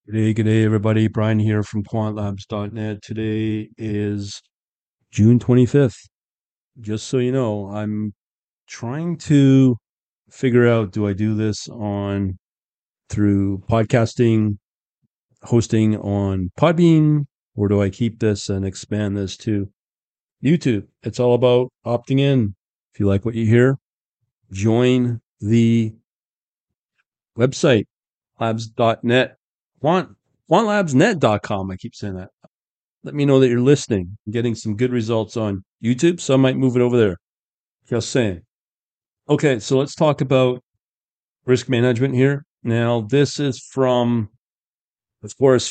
Good day, everybody. Brian here from quantlabs.net. Today is June 25th. Just so you know, I'm trying to figure out, do I do this on through podcasting, hosting on Podbean, or do I keep this and expand this to YouTube? It's all about opting in. If you like what you hear, join the website, labs.net, quantlabsnet.com. I keep saying that. Let me know that you're listening. I'm getting some good results on YouTube, so I might move it over there. Just saying. Okay, so let's talk about risk management here. Now, this is from, of course,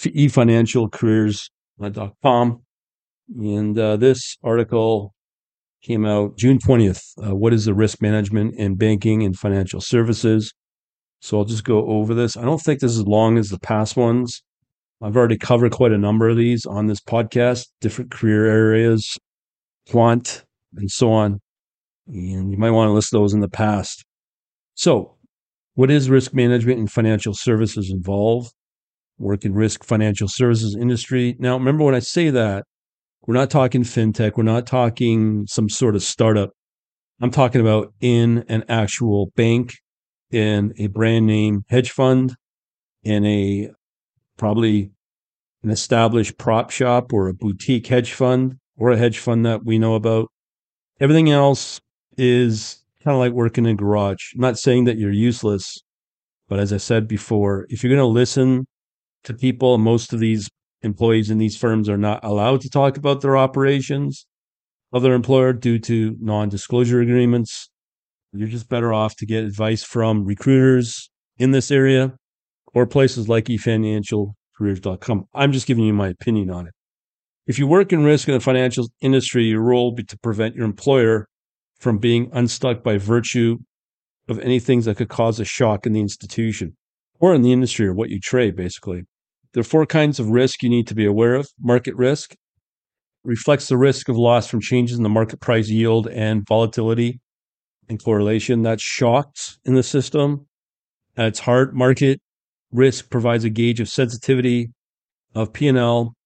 eFinancialCareers.com. And this article came out June 20th. What is the risk management in banking and financial services? So I'll just go over this. I don't think this is as long as the past ones. I've already covered quite a number of these on this podcast, different career areas, quant, and so on. And you might want to list those in the past. So, what is risk management in financial services involved? Work in risk financial services industry. Now, remember when I say that, we're not talking fintech. We're not talking some sort of startup. I'm talking about in an actual bank, in a brand name hedge fund, in a probably an established prop shop or a boutique hedge fund or a hedge fund that we know about. Everything else is kind of like working in a garage. I'm not saying that you're useless, but as I said before, if you're going to listen to people, most of these employees in these firms are not allowed to talk about their operations of their employer due to non-disclosure agreements. You're just better off to get advice from recruiters in this area or places like eFinancialCareers.com. I'm just giving you my opinion on it. If you work in risk in the financial industry, your role will be to prevent your employer from being unstuck by virtue of any things that could cause a shock in the institution or in the industry or what you trade, basically. There are four kinds of risk you need to be aware of. Market risk reflects the risk of loss from changes in the market price yield and volatility and correlation. That's shocks in the system. At its heart, market risk provides a gauge of sensitivity of P&L,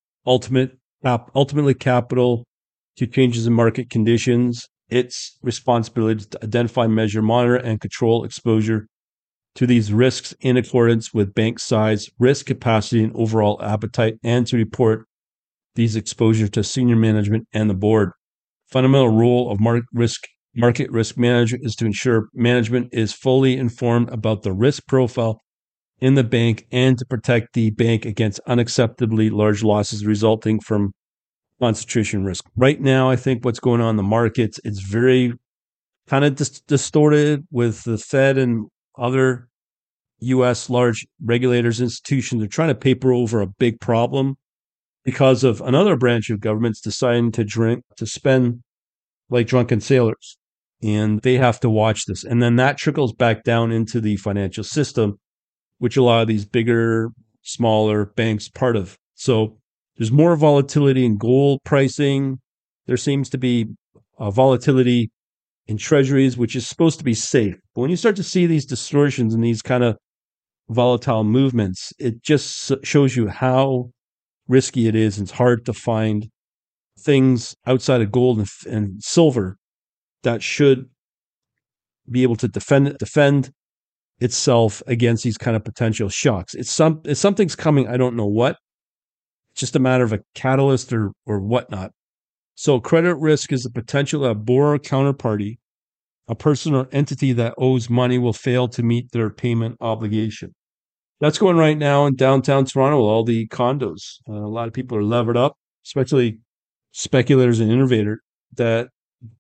ultimately capital to changes in market conditions. Its responsibility to identify, measure, monitor, and control exposure to these risks in accordance with bank size, risk capacity, and overall appetite, and to report these exposures to senior management and the board. Fundamental role of market risk management is to ensure management is fully informed about the risk profile in the bank and to protect the bank against unacceptably large losses resulting from concentration risk. Right now, I think what's going on in the markets, it's very kind of distorted with the Fed and other U.S. large regulators, institutions. They're trying to paper over a big problem because of another branch of government's deciding to spend like drunken sailors. And they have to watch this. And then that trickles back down into the financial system, which a lot of these bigger, smaller banks part of. So there's more volatility in gold pricing. There seems to be volatility in treasuries, which is supposed to be safe. But when you start to see these distortions and these kind of volatile movements, it just shows you how risky it is. It's hard to find things outside of gold and silver that should be able to defend itself against these kind of potential shocks. It's something's coming. I don't know what. It's just a matter of a catalyst or whatnot. So credit risk is the potential that a borrower counterparty, a person or entity that owes money, will fail to meet their payment obligation. That's going right now in downtown Toronto with all the condos. A lot of people are levered up, especially speculators and innovators that,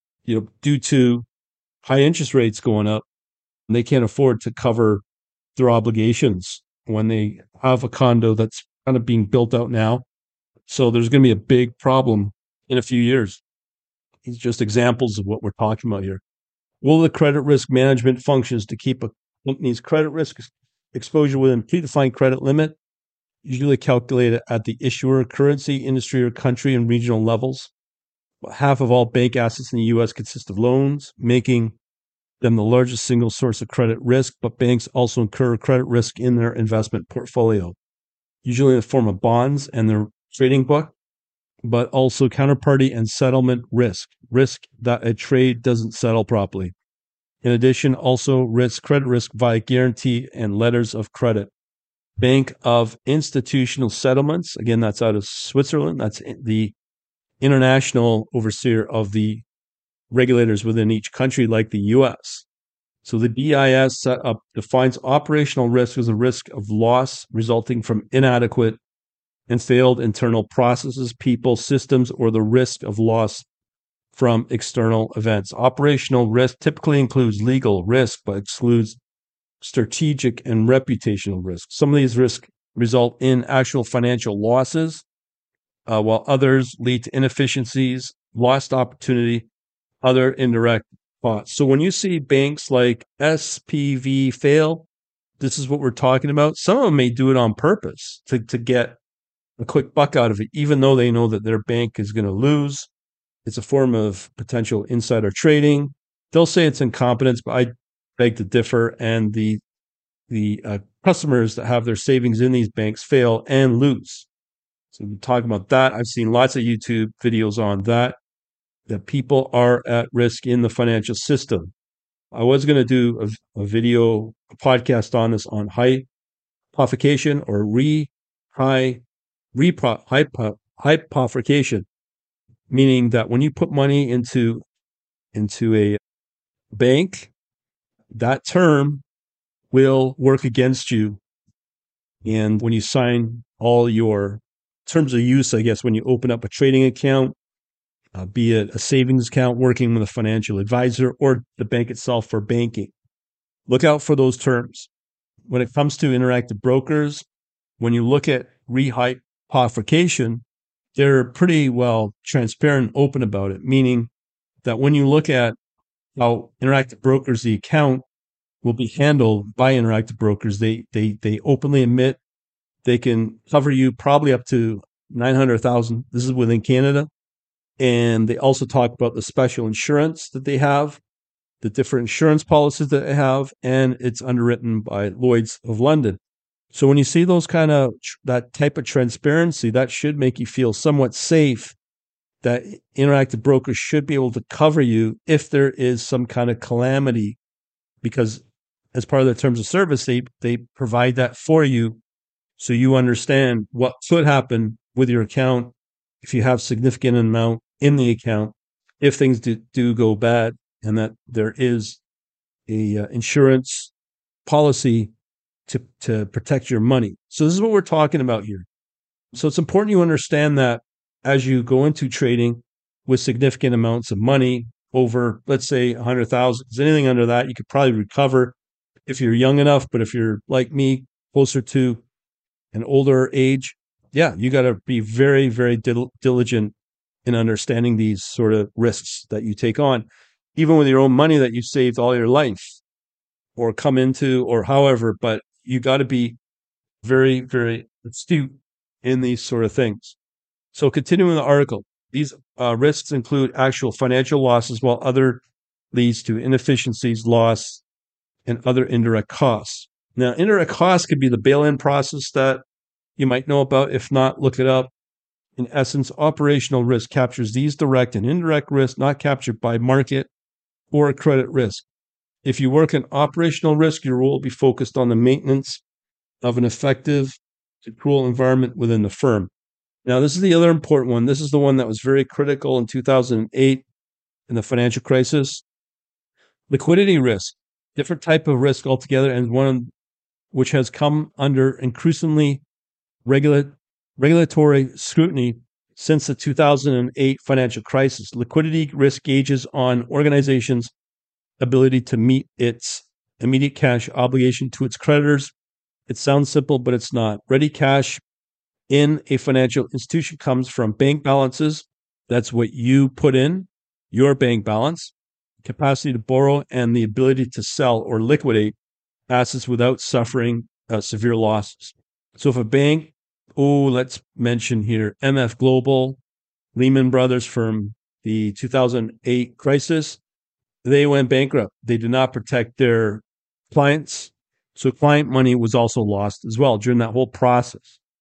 due to high interest rates going up, and they can't afford to cover their obligations when they have a condo that's kind of being built out now. So there's going to be a big problem in a few years. These are just examples of what we're talking about here. Will the credit risk management functions to keep a company's credit risk exposure within predefined credit limit, usually calculated at the issuer, currency, industry, or country and regional levels? Half of all bank assets in the U.S. consist of loans, making them the largest single source of credit risk, but banks also incur credit risk in their investment portfolio. usually in the form of bonds and their trading book, but also counterparty and settlement risk that a trade doesn't settle properly. In addition, also credit risk via guarantee and letters of credit. Bank of Institutional Settlements, again, that's out of Switzerland. That's the international overseer of the regulators within each country, like the US. So the BIS defines operational risk as a risk of loss resulting from inadequate and failed internal processes, people, systems, or the risk of loss from external events. Operational risk typically includes legal risk, but excludes strategic and reputational risk. Some of these risks result in actual financial losses, while others lead to inefficiencies, lost opportunity, other indirect costs. So when you see banks like SPV fail, this is what we're talking about. Some of them may do it on purpose to get a quick buck out of it, even though they know that their bank is going to lose. It's a form of potential insider trading. They'll say it's incompetence, but I beg to differ. And the customers that have their savings in these banks fail and lose. So we're talking about that. I've seen lots of YouTube videos on that people are at risk in the financial system. I was going to do a podcast on this on hypothecation or hypothecation, meaning that when you put money into a bank, that term will work against you. And when you sign all your terms of use, I guess, when you open up a trading account, be it a savings account working with a financial advisor or the bank itself for banking, look out for those terms. When it comes to interactive brokers, when you look at rehypothecation, they're pretty well transparent and open about it, meaning that when you look at how interactive brokers, the account will be handled by interactive brokers, they openly admit they can cover you probably up to $900,000. This is within Canada. And they also talk about the special insurance that they have, the different insurance policies that they have, and it's underwritten by Lloyd's of London. So when you see that type of transparency, that should make you feel somewhat safe that interactive brokers should be able to cover you if there is some kind of calamity, because as part of their terms of service, they provide that for you so you understand what could happen with your account if you have significant amount in the account, if things do go bad, and that there is a insurance policy to protect your money. So this is what we're talking about here. So it's important you understand that as you go into trading with significant amounts of money over, let's say, 100,000, because anything under that you could probably recover if you're young enough. But if you're like me, closer to an older age, yeah, you got to be very, very diligent in understanding these sort of risks that you take on, even with your own money that you saved all your life or come into or however, but you got to be very, very astute in these sort of things. So continuing the article, these risks include actual financial losses, while other leads to inefficiencies, loss, and other indirect costs. Now, indirect costs could be the bail-in process that you might know about. If not, look it up. In essence, operational risk captures these direct and indirect risks not captured by market or credit risk. If you work in operational risk, your role will be focused on the maintenance of an effective control environment within the firm. Now, this is the other important one. This is the one that was very critical in 2008 in the financial crisis. Liquidity risk, different type of risk altogether, and one which has come under increasingly regulatory scrutiny since the 2008 financial crisis. Liquidity risk gauges on organizations' ability to meet its immediate cash obligation to its creditors. It sounds simple, but it's not. Ready cash in a financial institution comes from bank balances. That's what you put in, your bank balance, capacity to borrow, and the ability to sell or liquidate assets without suffering severe losses. So if a bank, let's mention here MF Global, Lehman Brothers from the 2008 crisis, they went bankrupt. They did not protect their clients. So client money was also lost as well during that whole process.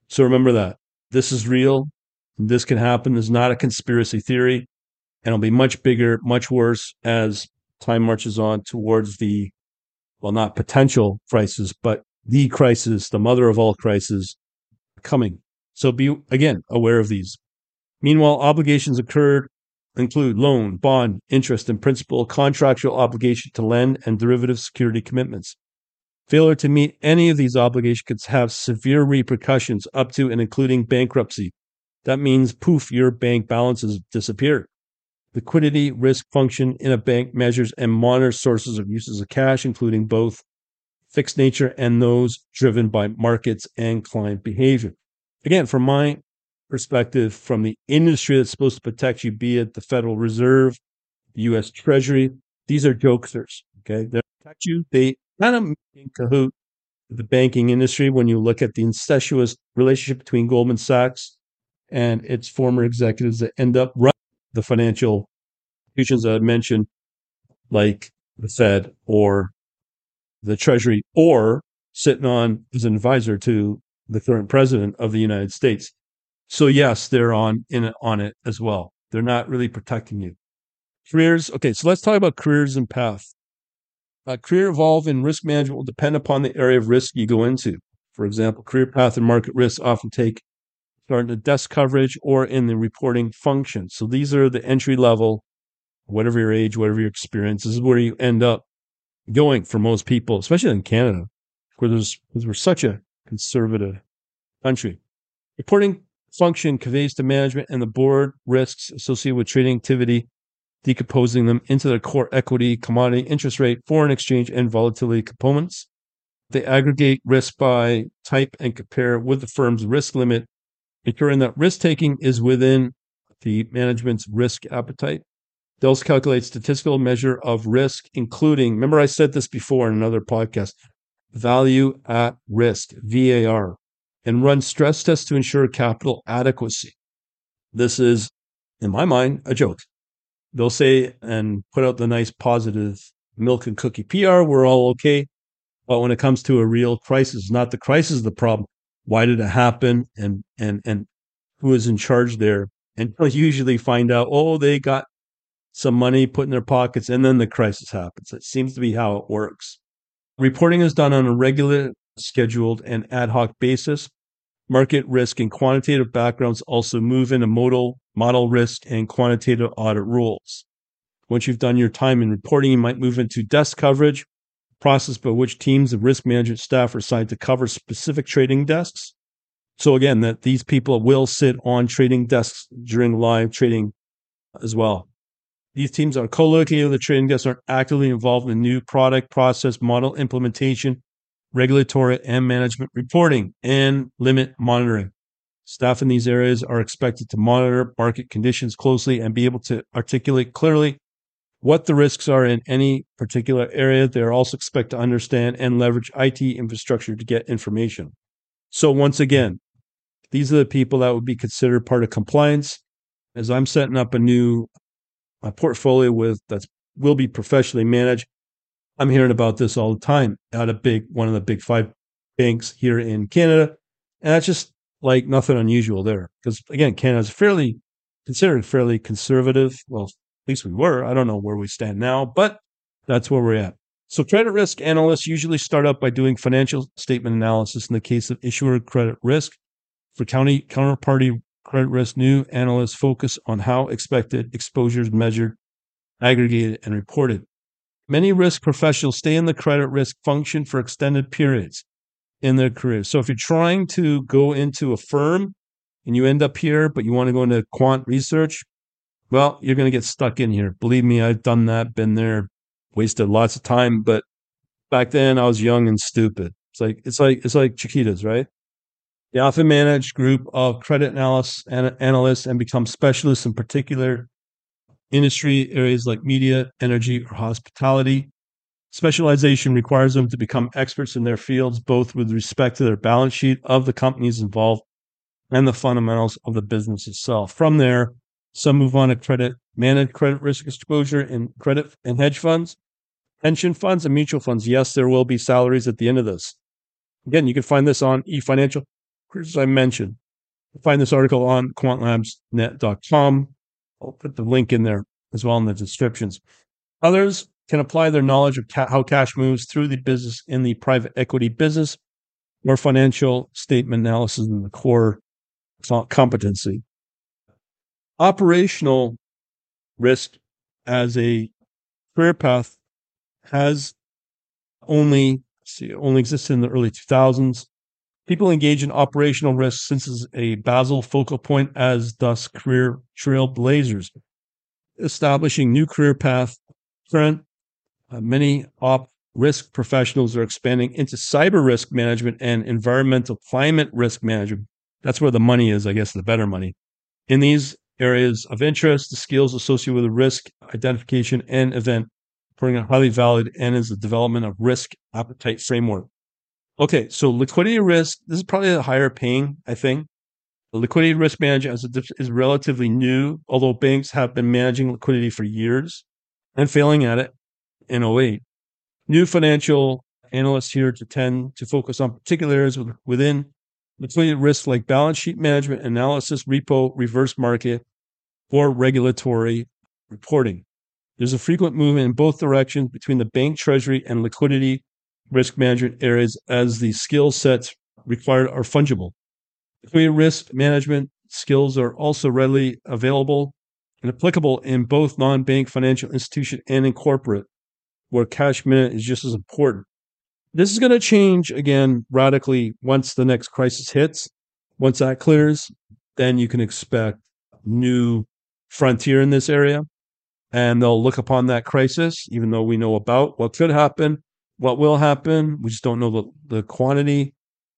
So remember that. This is real. This can happen. It's not a conspiracy theory. And it'll be much bigger, much worse as time marches on towards the, well, not potential crisis, but the crisis, the mother of all crises coming. So be, again, aware of these. Meanwhile, obligations include loan, bond, interest, and principal, contractual obligation to lend, and derivative security commitments. Failure to meet any of these obligations could have severe repercussions up to and including bankruptcy. That means, poof, your bank balances disappear. Liquidity risk function in a bank measures and monitors sources of uses of cash, including both fixed nature and those driven by markets and client behavior. Again, from my perspective, from the industry that's supposed to protect you, be it the Federal Reserve, the U.S. Treasury, these are jokesters. Okay, they protect you. They kind of in cahoot with the banking industry when you look at the incestuous relationship between Goldman Sachs and its former executives that end up running the financial institutions that I mentioned, like the Fed or the Treasury, or sitting on as an advisor to the current president of the United States. So yes, they're on it as well. They're not really protecting you. Careers. Okay, so let's talk about careers and path. Career evolve in risk management will depend upon the area of risk you go into. For example, career path and market risk often start in the desk coverage or in the reporting function. So these are the entry level, whatever your age, whatever your experience. This is where you end up going for most people, especially in Canada, because we're such a conservative country. Reporting function conveys to management and the board risks associated with trading activity, decomposing them into their core equity, commodity, interest rate, foreign exchange, and volatility components. They aggregate risk by type and compare with the firm's risk limit, ensuring that risk taking is within the management's risk appetite. They also calculate statistical measure of risk, including, remember I said this before in another podcast, value at risk, VAR, and run stress tests to ensure capital adequacy. This is, in my mind, a joke. They'll say and put out the nice positive milk and cookie PR, we're all okay. But when it comes to a real crisis, not the crisis the problem. Why did it happen? And who is in charge there? And you'll usually find out, oh, they got some money put in their pockets, and then the crisis happens. It seems to be how it works. Reporting is done on a regular, scheduled, and ad hoc basis. Market risk and quantitative backgrounds also move into model risk and quantitative audit rules. Once you've done your time in reporting, you might move into desk coverage, process by which teams of risk management staff are assigned to cover specific trading desks. So again, that these people will sit on trading desks during live trading as well. These teams are co-located with the trading desks, are actively involved in new product, process, model implementation, regulatory and management reporting, and limit monitoring. Staff in these areas are expected to monitor market conditions closely and be able to articulate clearly what the risks are in any particular area. They're also expected to understand and leverage IT infrastructure to get information. So once again, these are the people that would be considered part of compliance. As I'm setting up a new portfolio that will be professionally managed, I'm hearing about this all the time out of one of the big 5 banks here in Canada. And that's just like nothing unusual there. Because again, Canada is considered fairly conservative. Well, at least we were. I don't know where we stand now, but that's where we're at. So credit risk analysts usually start out by doing financial statement analysis in the case of issuer credit risk. For counterparty credit risk, new analysts focus on how expected exposures measured, aggregated, and reported. Many risk professionals stay in the credit risk function for extended periods in their career. So if you're trying to go into a firm and you end up here, but you want to go into quant research, well, you're going to get stuck in here. Believe me, I've done that, been there, wasted lots of time. But back then I was young and stupid. It's like Chiquitas, right? They often manage group of credit analysts and become specialists in particular industry areas like media, energy, or hospitality. Specialization requires them to become experts in their fields, both with respect to their balance sheet of the companies involved and the fundamentals of the business itself. From there, some move on to manage credit risk exposure in credit and hedge funds, pension funds, and mutual funds. Yes, there will be salaries at the end of this. Again, you can find this on eFinancial. as I mentioned. Find this article on quantlabsnet.com. I'll put the link in there as well in the descriptions. Others can apply their knowledge of how cash moves through the business in the private equity business or financial statement analysis in the core competency. Operational risk as a career path has only existed in the early 2000s. People engage in operational risk since it's a basal focal point as thus career trailblazers, establishing new career path. Current many op risk professionals are expanding into cyber risk management and environmental climate risk management. That's where the money is, I guess, the better money. In these areas of interest, the skills associated with the risk identification and event reporting are highly valued and is the development of risk appetite framework. Okay, so liquidity risk, this is probably a higher paying, I think. The liquidity risk management is relatively new, although banks have been managing liquidity for years and failing at it in 2008. New financial analysts here tend to focus on particular areas within liquidity risk like balance sheet management, analysis, repo, reverse market, or regulatory reporting. There's a frequent movement in both directions between the bank treasury and liquidity risk management areas as the skill sets required are fungible. Liquidity risk management skills are also readily available and applicable in both non-bank financial institution and in corporate, where cash minute is just as important. This is going to change again radically once the next crisis hits. Once that clears, then you can expect new frontier in this area, and they'll look upon that crisis, even though we know about what could happen, what will happen. We just don't know the quantity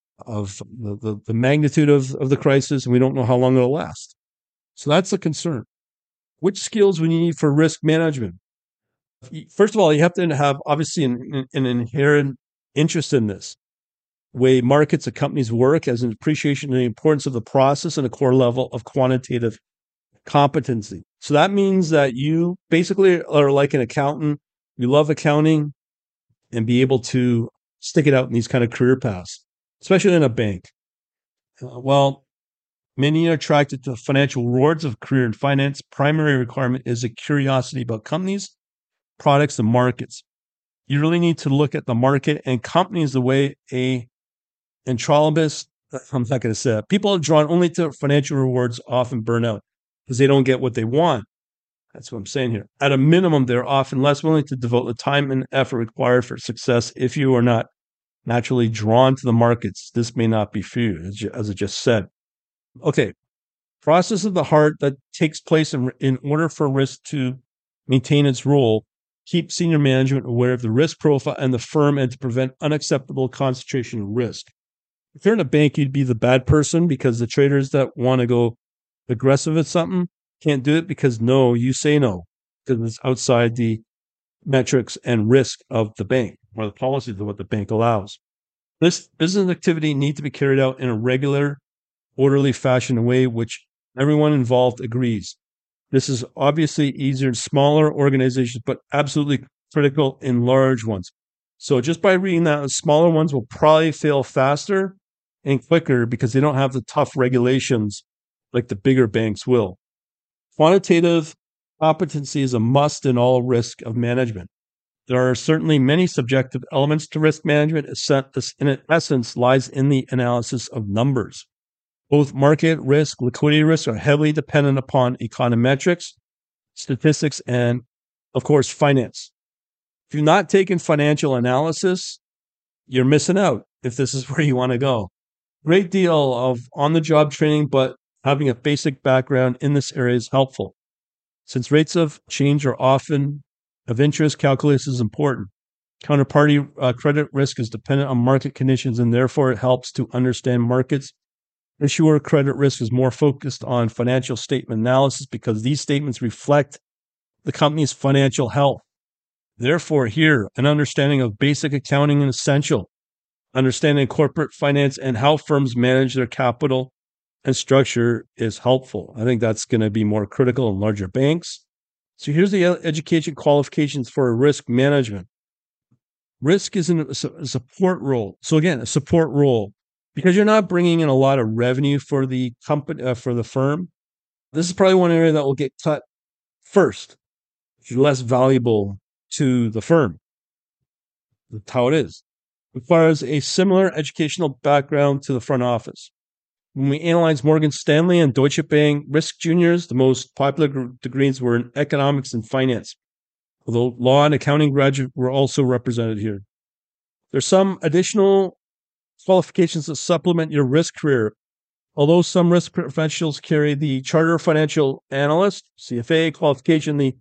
of the magnitude of the crisis, and we don't know how long it'll last. So that's a concern. Which skills we need for risk management? First of all, you have to have obviously an inherent interest in this. Way markets and companies work as an appreciation of the importance of the process and a core level of quantitative competency. So that means that you basically are like an accountant. You love accounting and be able to stick it out in these kind of career paths, especially in a bank. Well, many are attracted to financial rewards of career in finance. Primary requirement is a curiosity about companies, products, and markets. You really need to look at the market and companies the way a entrologist, I'm not going to say it. People are drawn only to financial rewards often burn out because they don't get what they want. That's what I'm saying here. At a minimum, they're often less willing to devote the time and effort required for success if you are not naturally drawn to the markets. This may not be for you, as I just said. Okay, process of the heart that takes place in order for risk to maintain its role. Keep senior management aware of the risk profile and the firm and to prevent unacceptable concentration of risk. If you're in a bank, you'd be the bad person because the traders that want to go aggressive at something can't do it because no, you say no, because it's outside the metrics and risk of the bank or the policies of what the bank allows. This business activity needs to be carried out in a regular, orderly fashion, a way which everyone involved agrees. This is obviously easier in smaller organizations, but absolutely critical in large ones. So just by reading that, the smaller ones will probably fail faster and quicker because they don't have the tough regulations like the bigger banks will. Quantitative competency is a must in all risk of management. There are certainly many subjective elements to risk management. In essence, lies in the analysis of numbers. Both market risk, liquidity risk are heavily dependent upon econometrics, statistics, and, of course, finance. If you're not taking financial analysis, you're missing out if this is where you want to go. Great deal of on-the-job training, but having a basic background in this area is helpful. Since rates of change are often of interest, calculus is important. Counterparty credit risk is dependent on market conditions, and therefore it helps to understand markets. Issuer credit risk is more focused on financial statement analysis because these statements reflect the company's financial health. Therefore, here, an understanding of basic accounting is essential. Understanding corporate finance and how firms manage their capital and structure is helpful. I think that's going to be more critical in larger banks. So here's the education qualifications for risk management. Risk is in a support role. So again, a support role. because you're not bringing in a lot of revenue for the company, for the firm. This is probably one area that will get cut first. It's less valuable to the firm. That's how it is. Requires a similar educational background to the front office. When we analyzed Morgan Stanley and Deutsche Bank risk juniors, the most popular degrees were in economics and finance, although law and accounting graduates were also represented here. There's some additional qualifications to supplement your risk career. Although some risk professionals carry the Charter of Financial Analyst, CFA qualification, the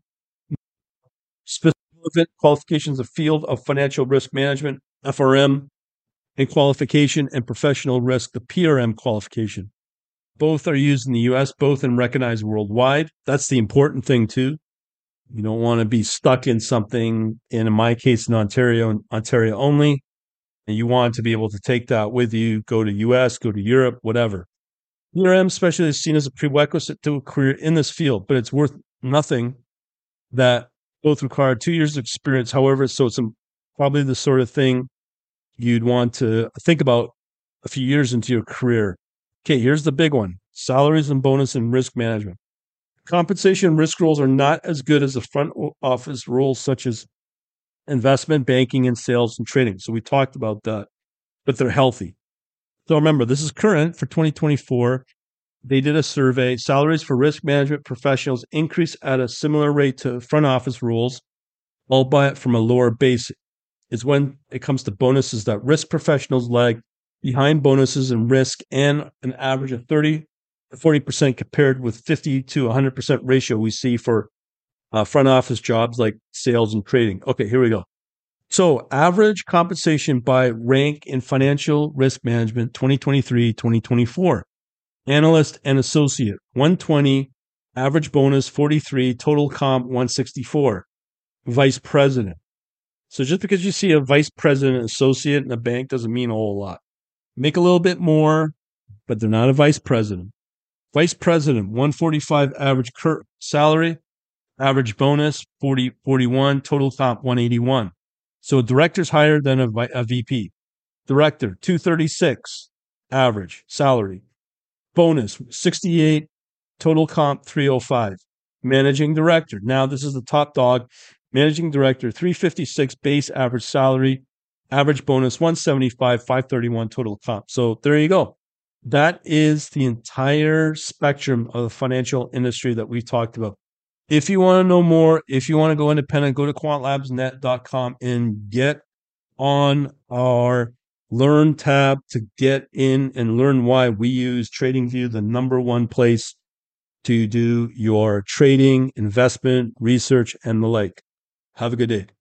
specific qualifications of field of financial risk management, FRM, and qualification and professional risk, the PRM qualification. Both are used in the US, both and recognized worldwide. That's the important thing too. You don't want to be stuck in something, in my case in Ontario, and Ontario only. And you want to be able to take that with you, go to US, go to Europe, whatever. PRM especially is seen as a prerequisite to a career in this field, but it's worth nothing that both require 2 years of experience. However, so it's probably the sort of thing you'd want to think about a few years into your career. Okay, here's the big one: salaries and bonus and risk management. Compensation and risk roles are not as good as the front office roles, such as investment banking and sales and trading. So we talked about that, but they're healthy. So remember, this is current for 2024. They did a survey. Salaries for risk management professionals increase at a similar rate to front office roles, albeit from a lower base. It's when it comes to bonuses that risk professionals lag behind bonuses and risk, and an average of 30 to 40% compared with 50 to 100% ratio we see for front office jobs like sales and trading. Okay, here we go. So average compensation by rank in financial risk management 2023, 2024. Analyst and associate 120, average bonus 43, total comp 164. Vice president. So just because you see a vice president associate in a bank doesn't mean a whole lot. Make a little bit more, but they're not a vice president. Vice president 145 average salary, average bonus 41, total comp 181. So a director's higher than a VP. Director 236 average salary, bonus 68, total comp 305. Managing director, now this is the top dog. Managing director 356 base average salary, average bonus 175, 531 total comp. So there you go. That is the entire spectrum of the financial industry that we talked about. If you want to know more, if you want to go independent, go to quantlabsnet.com and get on our Learn tab to get in and learn why we use TradingView, the number one place to do your trading, investment, research, and the like. Have a good day.